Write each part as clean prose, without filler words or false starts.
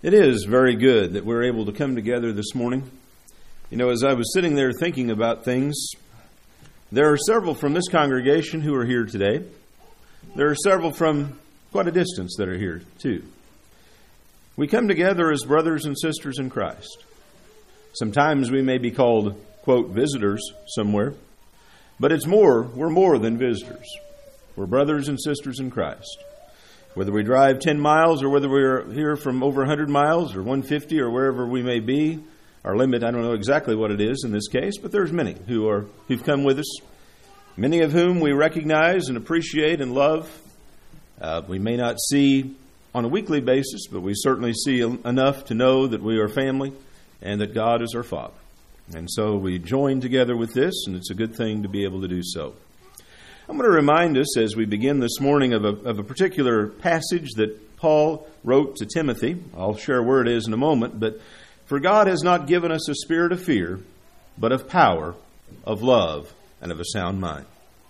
It is very good that we're able to come together this morning. You know, as I was sitting there thinking about things, there are several from this congregation who are here today. There are several from quite a distance that are here too. We come together as brothers and sisters in Christ. Sometimes we may be called, quote, visitors somewhere, but we're more than visitors. We're brothers and sisters in Christ. Whether we drive 10 miles or whether we're here from over 100 miles or 150 or wherever we may be, our limit, I don't know exactly what it is in this case, but there's many who've come with us, many of whom we recognize and appreciate and love. We may not see on a weekly basis, but we certainly see enough to know that we are family and that God is our Father. And so we join together with this, and it's a good thing to be able to do so. I'm going to remind us as we begin this morning of a particular passage that Paul wrote to Timothy. I'll share where it is in a moment, but for God has not given us a spirit of fear, but of power, of love, and of a sound mind.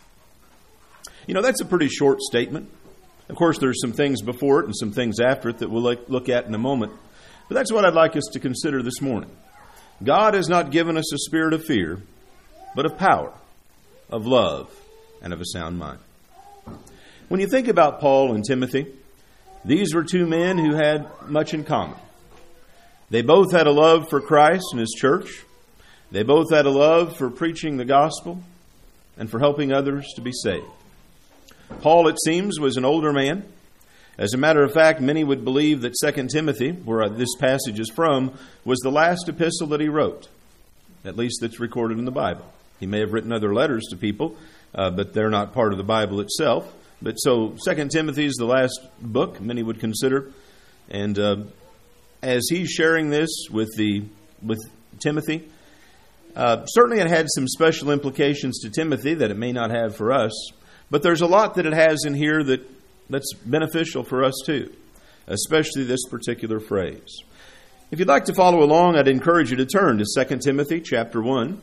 You know, that's a pretty short statement. Of course, there's some things before it and some things after it that we'll look at in a moment. But that's what I'd like us to consider this morning. God has not given us a spirit of fear, but of power, of love, and of a sound mind. When you think about Paul and Timothy, these were two men who had much in common. They both had a love for Christ and His church. They both had a love for preaching the gospel and for helping others to be saved. Paul, it seems, was an older man. As a matter of fact, many would believe that 2 Timothy, where this passage is from, was the last epistle that he wrote. At least that's recorded in the Bible. He may have written other letters to people, but they're not part of the Bible itself. But so 2 Timothy is the last book, many would consider. And as he's sharing this with Timothy, certainly it had some special implications to Timothy that it may not have for us. But there's a lot that it has in here that's beneficial for us too, especially this particular phrase. If you'd like to follow along, I'd encourage you to turn to 2 Timothy chapter 1.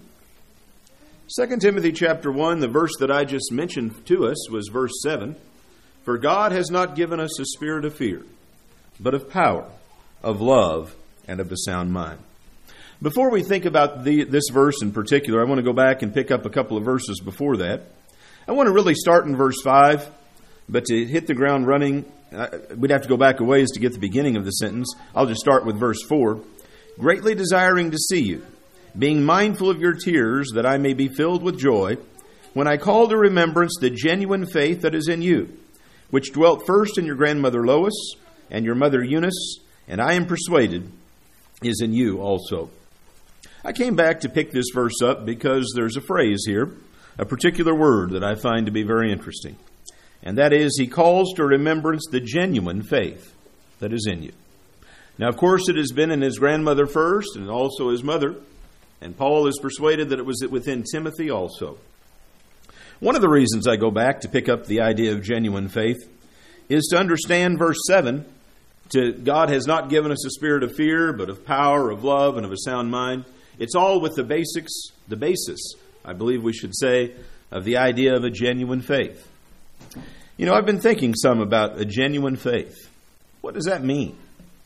2 Timothy chapter 1, the verse that I just mentioned to us was verse 7. For God has not given us a spirit of fear, but of power, of love, and of a sound mind. Before we think about this verse in particular, I want to go back and pick up a couple of verses before that. I want to really start in verse 5, but to hit the ground running, we'd have to go back a ways to get the beginning of the sentence. I'll just start with verse 4. Greatly desiring to see you, being mindful of your tears, that I may be filled with joy, when I call to remembrance the genuine faith that is in you, which dwelt first in your grandmother Lois and your mother Eunice, and I am persuaded is in you also. I came back to pick this verse up because there's a phrase here, a particular word that I find to be very interesting. And that is, he calls to remembrance the genuine faith that is in you. Now, of course, it has been in his grandmother first and also his mother. And Paul is persuaded that it was within Timothy also. One of the reasons I go back to pick up the idea of genuine faith is to understand verse 7. God has not given us a spirit of fear, but of power, of love, and of a sound mind. It's all with the basis, I believe we should say, of the idea of a genuine faith. You know, I've been thinking some about a genuine faith. What does that mean?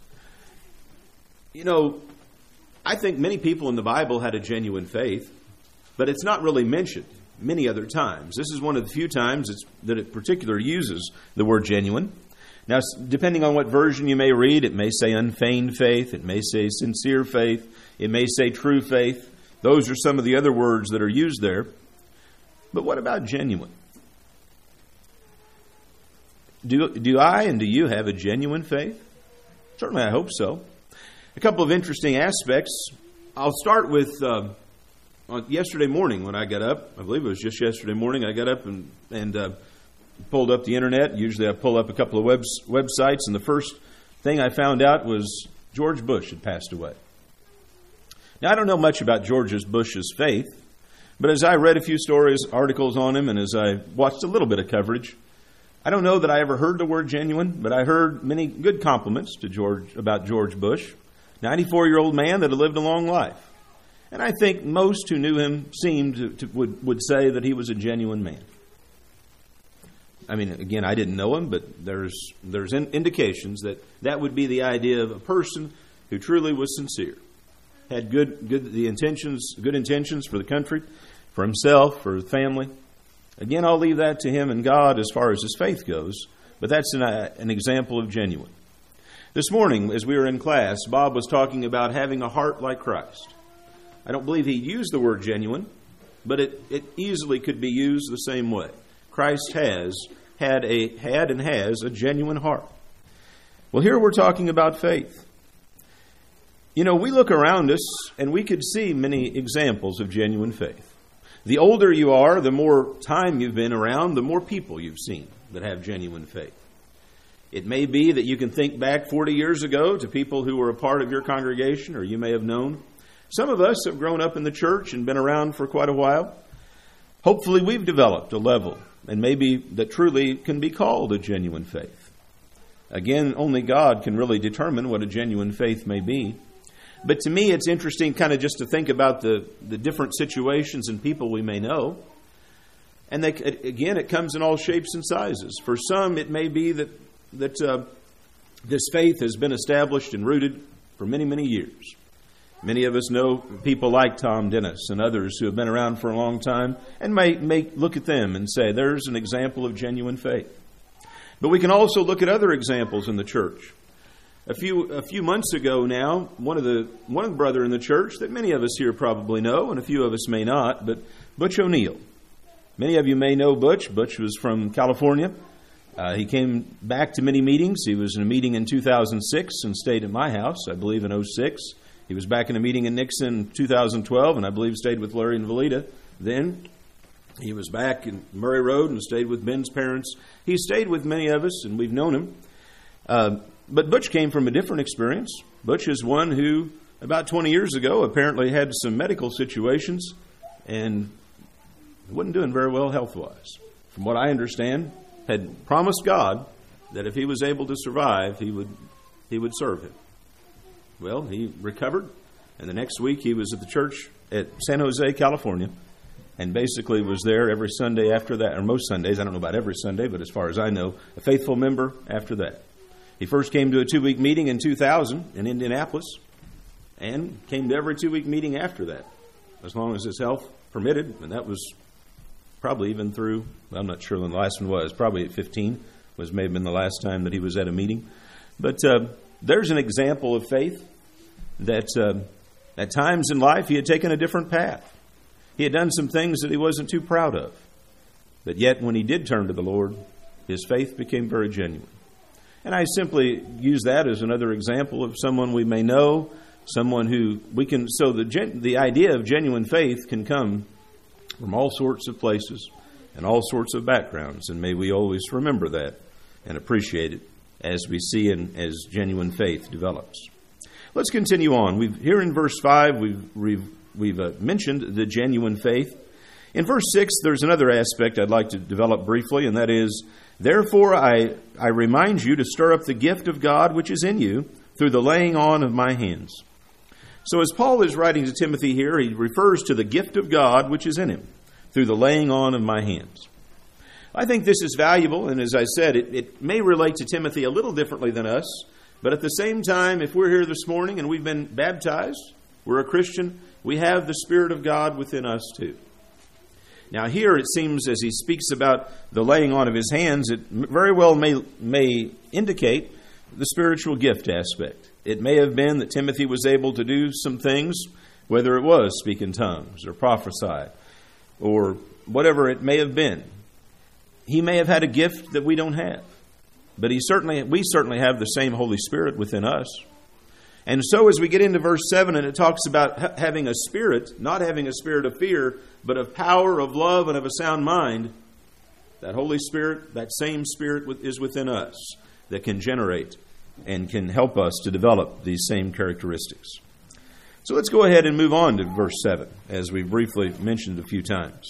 You know, I think many people in the Bible had a genuine faith, but it's not really mentioned many other times. This is one of the few times that it particularly uses the word genuine. Now, depending on what version you may read, it may say unfeigned faith, it may say sincere faith, it may say true faith. Those are some of the other words that are used there. But what about genuine? Do I and do you have a genuine faith? Certainly I hope so. A couple of interesting aspects. I'll start with yesterday morning when I got up. I believe it was just yesterday morning. I got up and pulled up the internet. Usually I pull up a couple of websites, and the first thing I found out was George Bush had passed away. Now, I don't know much about George Bush's faith, but as I read a few stories, articles on him, and as I watched a little bit of coverage, I don't know that I ever heard the word genuine, but I heard many good compliments about George Bush, 94-year-old man that had lived a long life. And I think most who knew him would say that he was a genuine man. again, I didn't know him, but there's indications that would be the idea of a person who truly was sincere, had good intentions for the country, for himself, for his family. Again, I'll leave that to him and God as far as his faith goes, but that's an example of genuine. This morning, as we were in class, Bob was talking about having a heart like Christ. I don't believe he used the word genuine, but it easily could be used the same way. Christ had and has a genuine heart. Well, here we're talking about faith. We look around us and we could see many examples of genuine faith. The older you are, the more time you've been around, the more people you've seen that have genuine faith. It may be that you can think back 40 years ago to people who were a part of your congregation or you may have known. Some of us have grown up in the church and been around for quite a while. Hopefully we've developed a level and maybe that truly can be called a genuine faith. Again, only God can really determine what a genuine faith may be. But to me, it's interesting kind of just to think about the different situations and people we may know. And again, it comes in all shapes and sizes. For some, it may be that this faith has been established and rooted for many, many years. Many of us know people like Tom Dennis and others who have been around for a long time and may look at them and say, there's an example of genuine faith. But we can also look at other examples in the church. A few months ago now, one of the brother in the church that many of us here probably know, and a few of us may not, but Butch O'Neill. Many of you may know Butch. Butch was from California. He came back to many meetings. He was in a meeting in 2006 and stayed at my house, I believe, in 2006. He was back in a meeting in Nixon in 2012, and I believe stayed with Larry and Valita then. He was back in Murray Road and stayed with Ben's parents. He stayed with many of us, and we've known him. But Butch came from a different experience. Butch is one who, about 20 years ago, apparently had some medical situations and wasn't doing very well health-wise. From what I understand, had promised God that if he was able to survive, he would serve him. Well, he recovered, and the next week he was at the church at San Jose, California, and basically was there every Sunday after that, or most Sundays. I don't know about every Sunday, but as far as I know, a faithful member after that. He first came to a 2-week meeting in 2000 in Indianapolis and came to every 2-week meeting after that, as long as his health permitted, and that was probably even through, I'm not sure when the last one was, probably at 15 may have been the last time that he was at a meeting. But there's an example of faith that at times in life he had taken a different path. He had done some things that he wasn't too proud of. But yet when he did turn to the Lord, his faith became very genuine. And I simply use that as another example of someone we may know, someone who we can, so the idea of genuine faith can come from all sorts of places and all sorts of backgrounds. And may we always remember that and appreciate it as we see and as genuine faith develops. Let's continue on. Here in verse 5, we've mentioned the genuine faith. In verse 6, there's another aspect I'd like to develop briefly, and that is, therefore I remind you to stir up the gift of God which is in you through the laying on of my hands. So as Paul is writing to Timothy here, he refers to the gift of God which is in him through the laying on of my hands. I think this is valuable, and as I said, it may relate to Timothy a little differently than us, but at the same time, if we're here this morning and we've been baptized, we're a Christian, we have the Spirit of God within us too. Now here it seems as he speaks about the laying on of his hands, it very well may indicate the spiritual gift aspect. It may have been that Timothy was able to do some things, whether it was speak in tongues or prophesy or whatever it may have been. He may have had a gift that we don't have, but we certainly have the same Holy Spirit within us. And so as we get into verse 7 and it talks about having a spirit, not having a spirit of fear, but of power, of love, and of a sound mind, that Holy Spirit, that same Spirit is within us that can generate and can help us to develop these same characteristics. So let's go ahead and move on to verse 7, as we briefly mentioned a few times.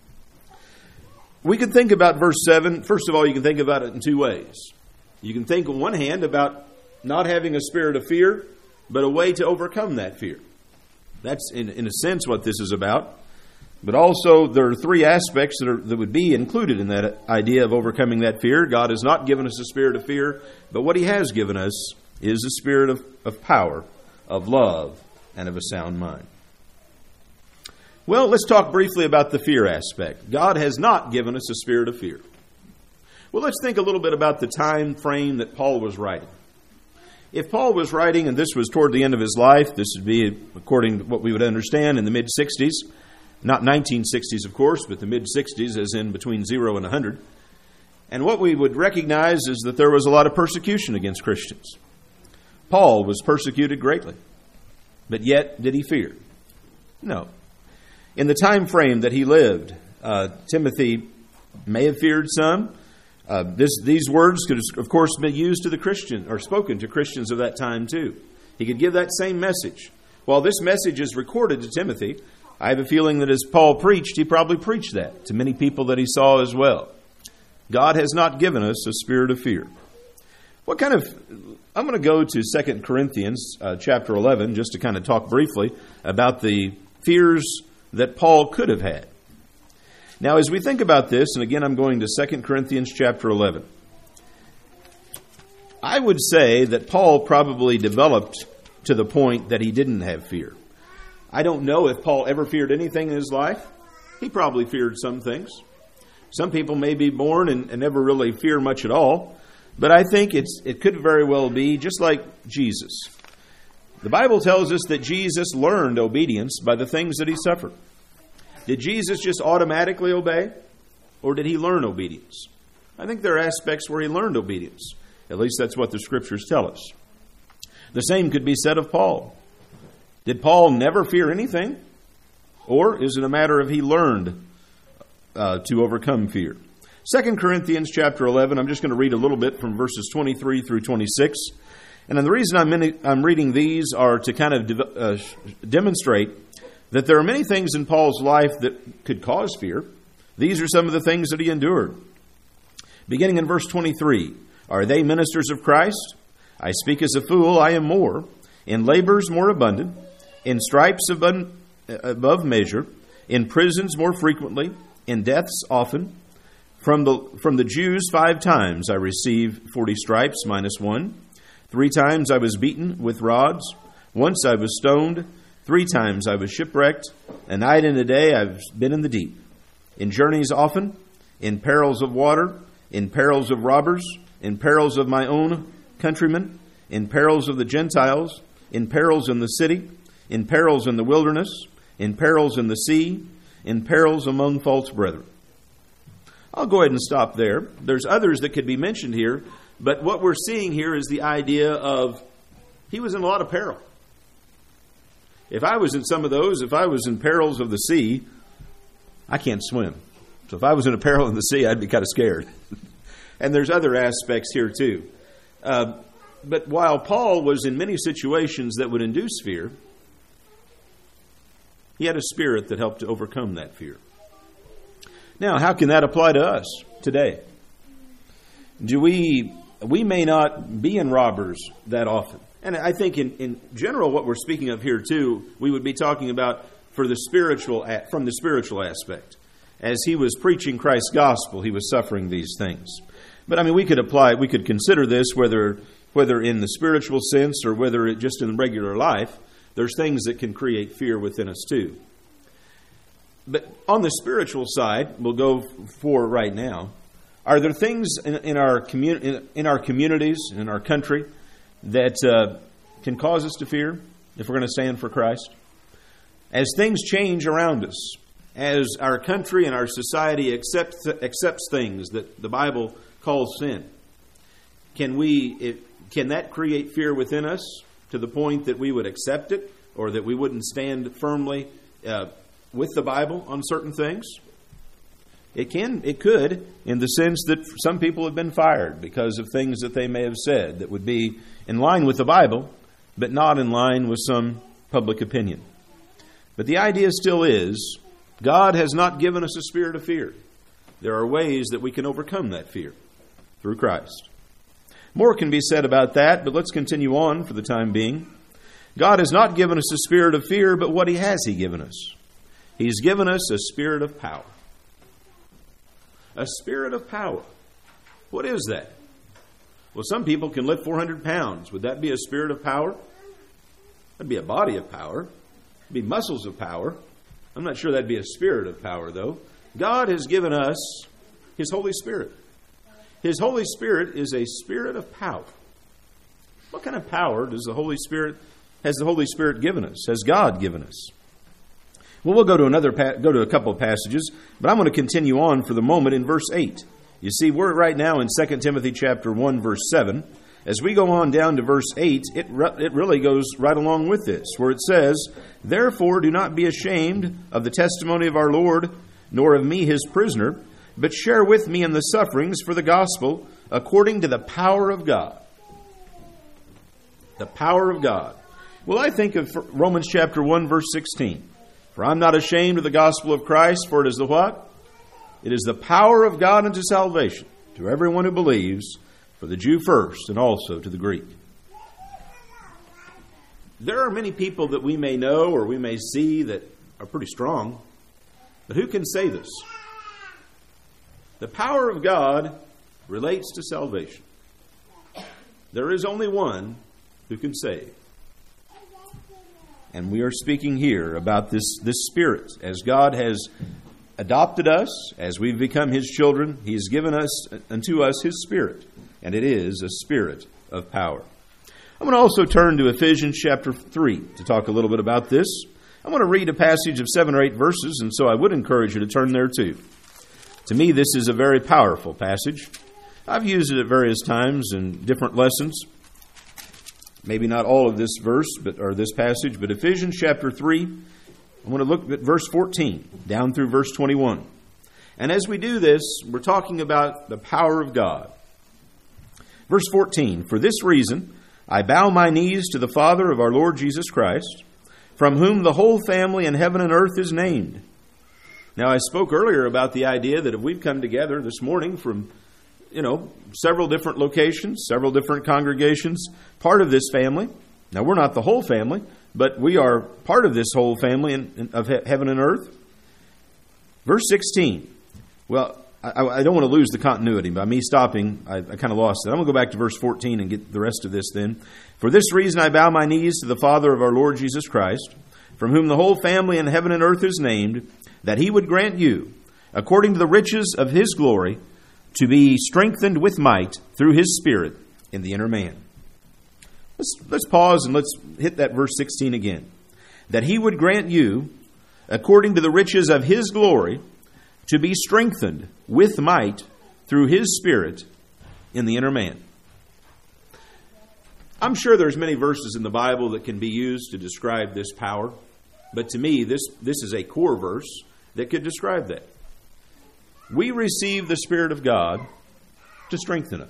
We can think about verse 7. First of all, you can think about it in two ways. You can think on one hand about not having a spirit of fear, but a way to overcome that fear. That's, in a sense, what this is about. But also there are three aspects that would be included in that idea of overcoming that fear. God has not given us a spirit of fear, but what He has given us is a spirit of power, of love, and of a sound mind. Well, let's talk briefly about the fear aspect. God has not given us a spirit of fear. Well, let's think a little bit about the time frame that Paul was writing. If Paul was writing, and this was toward the end of his life, this would be, according to what we would understand, in the mid-60s, not 1960s, of course, but the mid-60s, as in between 0 and 100. And what we would recognize is that there was a lot of persecution against Christians. Paul was persecuted greatly, but yet did he fear? No. In the time frame that he lived, Timothy may have feared some. These words could, of course, be used to the Christian or spoken to Christians of that time too. He could give that same message. While this message is recorded to Timothy, I have a feeling that as Paul preached, he probably preached that to many people that he saw as well. God has not given us a spirit of fear. I'm going to go to 2 Corinthians chapter 11 just to kind of talk briefly about the fears that Paul could have had. Now, as we think about this, and again, I'm going to 2 Corinthians chapter 11. I would say that Paul probably developed to the point that he didn't have fear. I don't know if Paul ever feared anything in his life. He probably feared some things. Some people may be born and never really fear much at all. But I think it could very well be just like Jesus. The Bible tells us that Jesus learned obedience by the things that He suffered. Did Jesus just automatically obey? Or did He learn obedience? I think there are aspects where He learned obedience. At least that's what the Scriptures tell us. The same could be said of Paul. Did Paul never fear anything? Or is it a matter of he learned to overcome fear? 2 Corinthians chapter 11, I'm just going to read a little bit from verses 23 through 26. And the reason I'm reading these are to kind of demonstrate that there are many things in Paul's life that could cause fear. These are some of the things that he endured. Beginning in verse 23, are they ministers of Christ? I speak as a fool, I am more. In labors more abundant, in stripes above measure, in prisons more frequently, in deaths often. From the Jews 5 times I received 40 stripes minus 1. 3 times I was beaten with rods. Once I was stoned. 3 times I was shipwrecked. A night and a day I've been in the deep. In journeys often, in perils of water, in perils of robbers, in perils of my own countrymen, in perils of the Gentiles, in perils in the city, in perils in the wilderness, in perils in the sea, in perils among false brethren. I'll go ahead and stop there. There's others that could be mentioned here, but what we're seeing here is the idea of he was in a lot of peril. If I was in some of those, if I was in perils of the sea, I can't swim. So if I was in a peril in the sea, I'd be kind of scared. And there's other aspects here too. But while Paul was in many situations that would induce fear, he had a spirit that helped to overcome that fear. Now, how can that apply to us today? We may not be in robbers that often. And I think in general what we're speaking of here too, we would be talking about from the spiritual aspect. As he was preaching Christ's gospel, he was suffering these things. But I mean, we could consider this whether in the spiritual sense or whether just in regular life, there's things that can create fear within us too. But on the spiritual side, we'll go for right now. Are there things in our communities, in our country, that can cause us to fear if we're going to stand for Christ? As things change around us, as our country and our society accepts things that the Bible calls sin, can that create fear within us to the point that we would accept it or that we wouldn't stand firmly with the Bible on certain things? It could, in the sense that some people have been fired because of things that they may have said that would be in line with the Bible, but not in line with some public opinion. But the idea still is, God has not given us a spirit of fear. There are ways that we can overcome that fear through Christ. More can be said about that, but let's continue on for the time being. God has not given us a spirit of fear, but what has He given us? He's given us a spirit of power. A spirit of power. What is that? Well, some people can lift 400 pounds. Would that be a spirit of power? That'd be a body of power. It'd be muscles of power. I'm not sure that'd be a spirit of power, though. God has given us His Holy Spirit. His Holy Spirit is a spirit of power. What kind of power has the Holy Spirit given us? Has God given us? Well, we'll go to a couple of passages, but I'm going to continue on for the moment in verse 8. You see, we're right now in 2 Timothy chapter 1, verse 7. As we go on down to verse 8, it really goes right along with this, where it says, "Therefore do not be ashamed of the testimony of our Lord, nor of me his prisoner, but share with me in the sufferings for the gospel, according to the power of God." The power of God. Well, I think of Romans chapter 1, verse 16. "For I'm not ashamed of the gospel of Christ, for it is the what? It is the power of God unto salvation, to everyone who believes, for the Jew first, and also to the Greek." There are many people that we may know or we may see that are pretty strong, but who can say this? The power of God relates to salvation. There is only one who can save. And we are speaking here about this Spirit. As God has adopted us, as we've become His children, He has given unto us His Spirit. And it is a spirit of power. I'm going to also turn to Ephesians chapter 3 to talk a little bit about this. I'm going to read a passage of 7 or 8 verses, and so I would encourage you to turn there too. To me, this is a very powerful passage. I've used it at various times in different lessons. Maybe not all of this verse, or this passage, but Ephesians chapter 3, I want to look at verse 14 down through verse 21. And as we do this, we're talking about the power of God. Verse 14, "For this reason I bow my knees to the Father of our Lord Jesus Christ, from whom the whole family in heaven and earth is named." Now, I spoke earlier about the idea that if we've come together this morning from several different locations, several different congregations, part of this family. Now, we're not the whole family, but we are part of this whole family of heaven and earth. Verse 16. Well, I don't want to lose the continuity. By me stopping, I kind of lost it. I'm going to go back to verse 14 and get the rest of this then. "For this reason I bow my knees to the Father of our Lord Jesus Christ, from whom the whole family in heaven and earth is named, that He would grant you, according to the riches of His glory, to be strengthened with might through His Spirit in the inner man." Let's pause and let's hit that verse 16 again. "That He would grant you, according to the riches of His glory, to be strengthened with might through His Spirit in the inner man." I'm sure there's many verses in the Bible that can be used to describe this power, but to me, this is a core verse that could describe that. We receive the Spirit of God to strengthen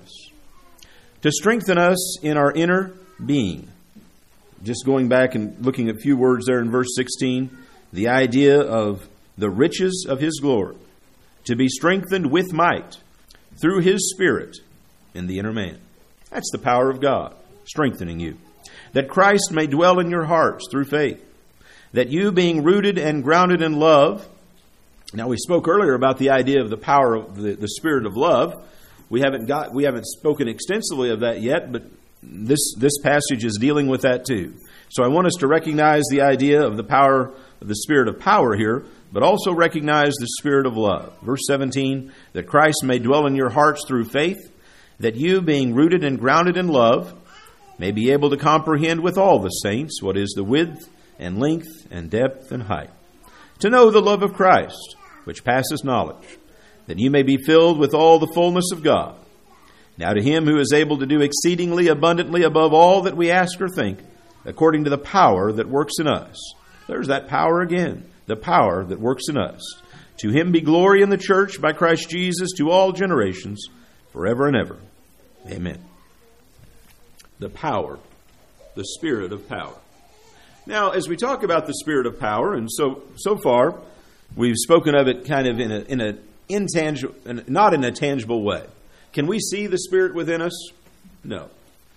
us in our inner being. Just going back and looking at a few words there in verse 16, the idea of the riches of His glory, to be strengthened with might through His Spirit in the inner man. That's the power of God, strengthening you. "That Christ may dwell in your hearts through faith, that you being rooted and grounded in love." Now, we spoke earlier about the idea of the power of the Spirit of love. We haven't spoken extensively of that yet, but this passage is dealing with that too. So I want us to recognize the idea of the power of the Spirit of power here, but also recognize the Spirit of love. Verse 17, "That Christ may dwell in your hearts through faith, that you, being rooted and grounded in love, may be able to comprehend with all the saints what is the width and length and depth and height. To know the love of Christ, which passes knowledge, that you may be filled with all the fullness of God. Now to Him who is able to do exceedingly abundantly above all that we ask or think, according to the power that works in us." There's that power again, the power that works in us. "To Him be glory in the church by Christ Jesus to all generations, forever and ever. Amen." The power, the Spirit of power. Now, as we talk about the Spirit of power, and so far we've spoken of it kind of in a intangible, not in a tangible way. Can we see the Spirit within us? No.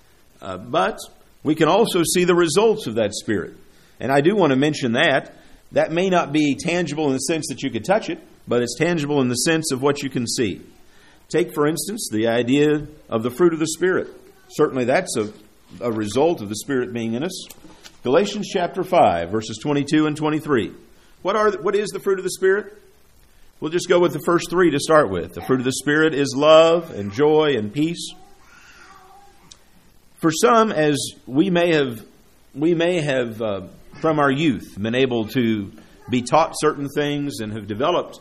But we can also see the results of that Spirit. And I do want to mention that That may not be tangible in the sense that you could touch it, but it's tangible in the sense of what you can see. Take, for instance, the idea of the fruit of the Spirit. Certainly that's a result of the Spirit being in us. Galatians chapter 5, verses 22 and 23. What is the fruit of the Spirit? We'll just go with the first three to start with. The fruit of the Spirit is love and joy and peace. For some, as we may have from our youth been able to be taught certain things and have developed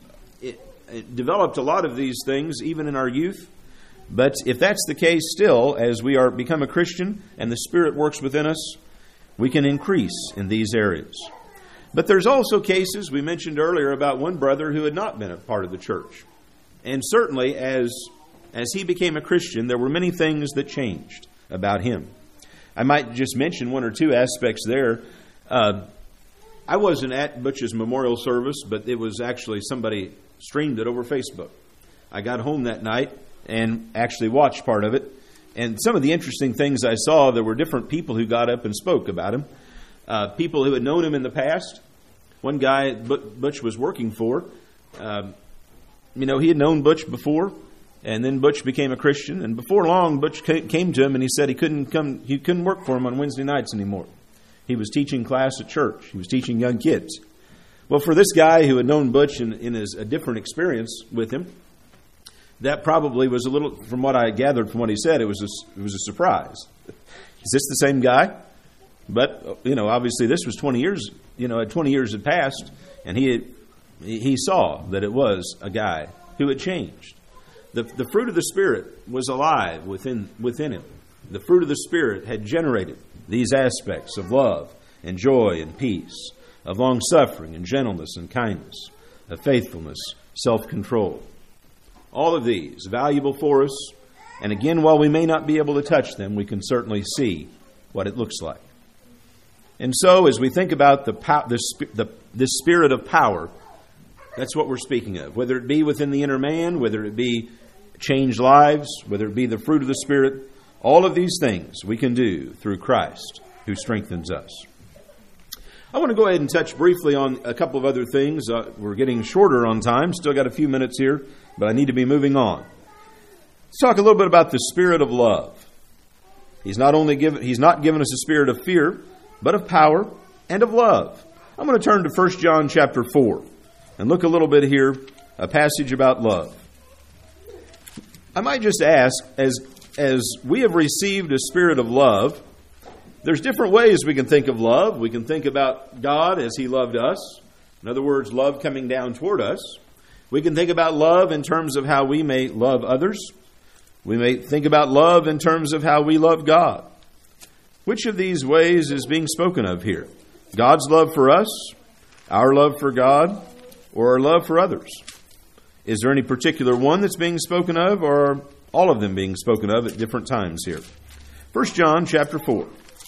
a lot of these things even in our youth. But if that's the case still, as we become a Christian and the Spirit works within us, we can increase in these areas. But there's also cases, we mentioned earlier about one brother who had not been a part of the church. And certainly as he became a Christian, there were many things that changed about him. I might just mention one or two aspects there. I wasn't at Butch's memorial service, but it was actually somebody streamed it over Facebook. I got home that night and actually watched part of it. And some of the interesting things I saw, there were different people who got up and spoke about him. People who had known him in the past. One guy Butch was working for, he had known Butch before, and then Butch became a Christian. And before long, Butch came to him and he said he couldn't work for him on Wednesday nights anymore. He was teaching class at church. He was teaching young kids. Well, for this guy who had known Butch in a different experience with him, that probably was a little, from what I gathered from what he said, it was a surprise. Is this the same guy? But, obviously this was 20 years, 20 years had passed, and he saw that it was a guy who had changed. The fruit of the Spirit was alive within him. The fruit of the Spirit had generated these aspects of love and joy and peace, of long-suffering and gentleness and kindness, of faithfulness, self-control. All of these valuable for us, and again, while we may not be able to touch them, we can certainly see what it looks like. And so, as we think about the spirit of power, that's what we're speaking of. Whether it be within the inner man, whether it be changed lives, whether it be the fruit of the Spirit, all of these things we can do through Christ who strengthens us. I want to go ahead and touch briefly on a couple of other things. We're getting shorter on time. Still got a few minutes here, but I need to be moving on. Let's talk a little bit about the spirit of love. He's not given us a spirit of fear, but of power and of love. I'm going to turn to 1 John chapter 4 and look a little bit here, a passage about love. I might just ask, as we have received a spirit of love, there's different ways we can think of love. We can think about God as He loved us. In other words, love coming down toward us. We can think about love in terms of how we may love others. We may think about love in terms of how we love God. Which of these ways is being spoken of here? God's love for us, our love for God, or our love for others? Is there any particular one that's being spoken of, or are all of them being spoken of at different times here? 1 John chapter 4.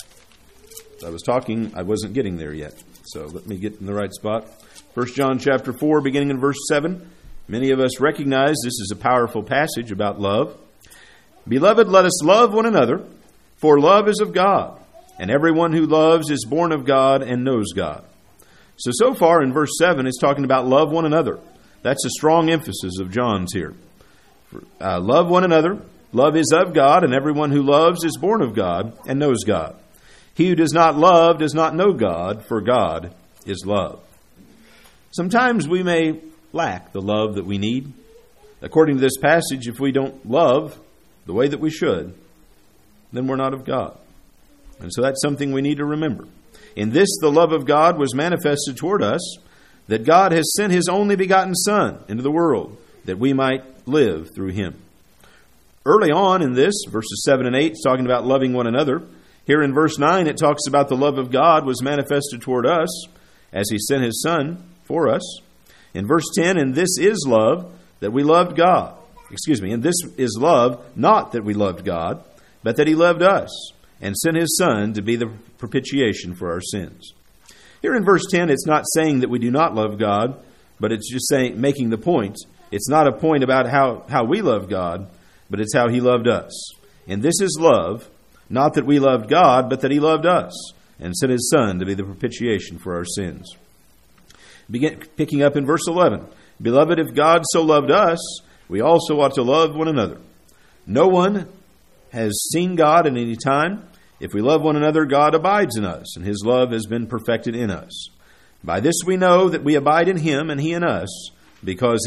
I was talking, I wasn't getting there yet, so let me get in the right spot. 1 John chapter 4, beginning in verse 7. Many of us recognize this is a powerful passage about love. Beloved, let us love one another, for love is of God, and everyone who loves is born of God and knows God. So far in verse 7, it's talking about love one another. That's a strong emphasis of John's here. Love one another. Love is of God, and everyone who loves is born of God and knows God. He who does not love does not know God, for God is love. Sometimes we may lack the love that we need. According to this passage, if we don't love the way that we should, then we're not of God. And so that's something we need to remember. In this, the love of God was manifested toward us, that God has sent His only begotten Son into the world, that we might live through Him. Early on in this, verses 7 and 8, it's talking about loving one another. Here in verse 9, it talks about the love of God was manifested toward us, as He sent His Son for us. In verse 10, and this is love, that we loved God. And this is love, not that we loved God, but that He loved us, and sent His Son to be the propitiation for our sins. Here in verse 10, it's not saying that we do not love God, but it's just making the point. It's not a point about how we love God, but it's how He loved us. And this is love, not that we loved God, but that He loved us, and sent His Son to be the propitiation for our sins. Picking up in verse 11. Beloved, if God so loved us, we also ought to love one another. No one has seen God at any time. If we love one another, God abides in us, and his love has been perfected in us. By this we know that we abide in him and he in us, because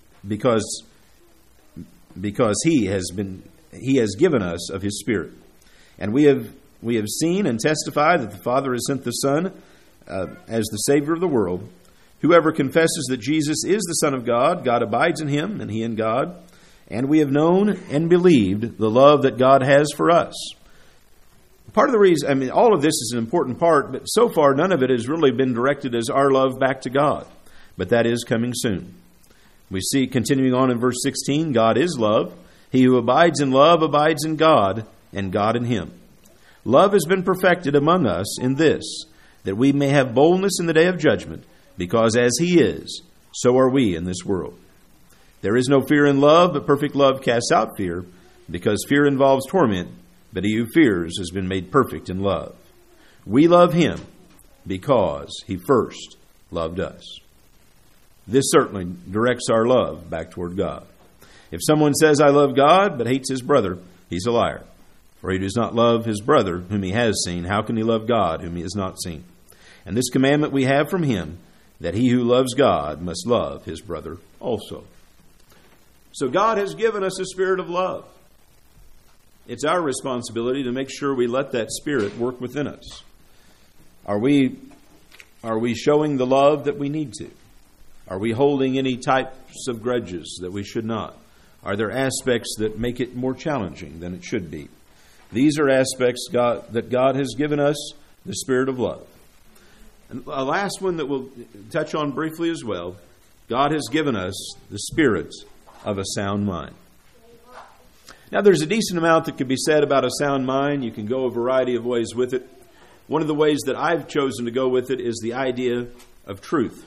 he has given us of his Spirit. And we have seen and testified that the Father has sent the Son as the Savior of the world. Whoever confesses that Jesus is the Son of God, God abides in him and he in God. And we have known and believed the love that God has for us. Part of the reason, all of this is an important part, but so far none of it has really been directed as our love back to God. But that is coming soon. We see, continuing on in verse 16, God is love. He who abides in love abides in God, and God in him. Love has been perfected among us in this, that we may have boldness in the day of judgment, because as he is, so are we in this world. There is no fear in love, but perfect love casts out fear, because fear involves torment, but he who fears has been made perfect in love. We love him because he first loved us. This certainly directs our love back toward God. If someone says, I love God, but hates his brother, he's a liar. For he does not love his brother whom he has seen. How can he love God whom he has not seen? And this commandment we have from him, that he who loves God must love his brother also. So God has given us a spirit of love. It's our responsibility to make sure we let that Spirit work within us. Are we showing the love that we need to? Are we holding any types of grudges that we should not? Are there aspects that make it more challenging than it should be? These are aspects that God has given us, the spirit of love. And a last one that we'll touch on briefly as well. God has given us the spirit of a sound mind. Now, there's a decent amount that could be said about a sound mind. You can go a variety of ways with it. One of the ways that I've chosen to go with it is the idea of truth.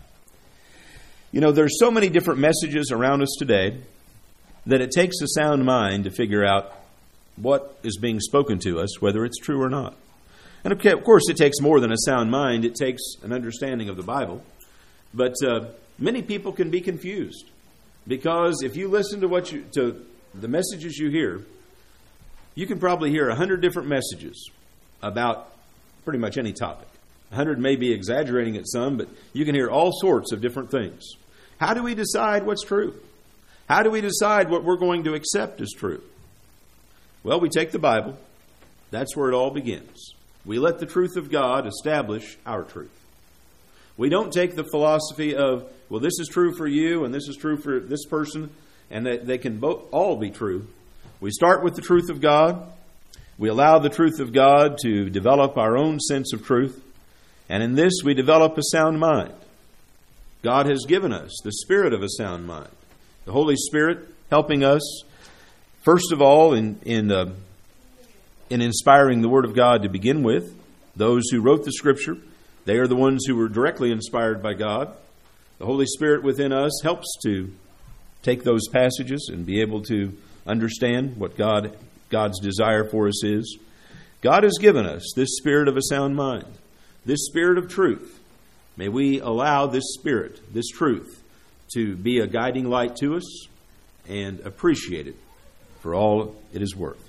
There's so many different messages around us today that it takes a sound mind to figure out what is being spoken to us, whether it's true or not. And of course, it takes more than a sound mind. It takes an understanding of the Bible. But many people can be confused, because if you listen to the messages you hear, you can probably hear 100 different messages about pretty much any topic. 100 may be exaggerating at some, but you can hear all sorts of different things. How do we decide what's true? How do we decide what we're going to accept as true? Well, we take the Bible. That's where it all begins. We let the truth of God establish our truth. We don't take the philosophy of, well, this is true for you and this is true for this person, and that they can all be true. We start with the truth of God. We allow the truth of God to develop our own sense of truth. And in this, we develop a sound mind. God has given us the spirit of a sound mind. The Holy Spirit helping us, first of all, in inspiring the Word of God to begin with. Those who wrote the Scripture, they are the ones who were directly inspired by God. The Holy Spirit within us helps to take those passages and be able to understand what God's desire for us is. God has given us this spirit of a sound mind, this spirit of truth. May we allow this spirit, this truth, to be a guiding light to us and appreciate it for all it is worth.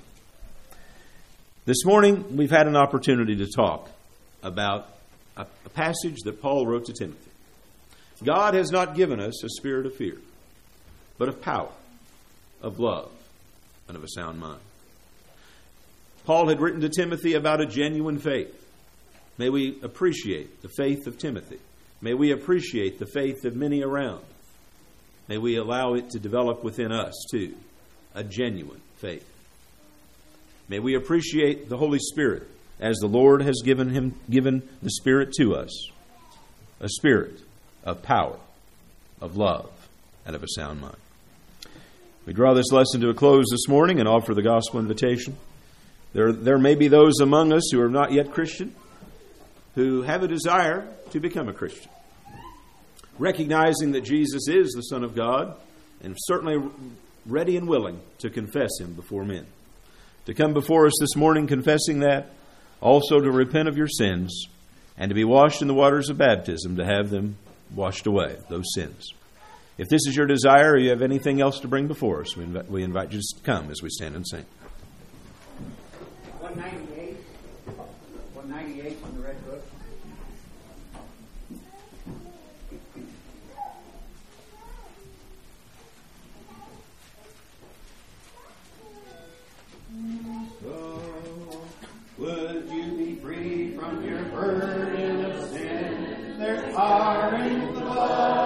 This morning, we've had an opportunity to talk about a passage that Paul wrote to Timothy. God has not given us a spirit of fear, but of power, of love, and of a sound mind. Paul had written to Timothy about a genuine faith. May we appreciate the faith of Timothy. May we appreciate the faith of many around. May we allow it to develop within us, too, a genuine faith. May we appreciate the Holy Spirit as the Lord has given the Spirit to us, a spirit of power, of love, and of a sound mind. We draw this lesson to a close this morning and offer the gospel invitation. There may be those among us who are not yet Christian, who have a desire to become a Christian, recognizing that Jesus is the Son of God, and certainly ready and willing to confess Him before men. To come before us this morning confessing that, also to repent of your sins, and to be washed in the waters of baptism, to have them washed away, those sins. If this is your desire or you have anything else to bring before us, we invite you to come as we stand and sing. 198 from the Red Book. Would you be free from your burden of sin? There's power in the blood.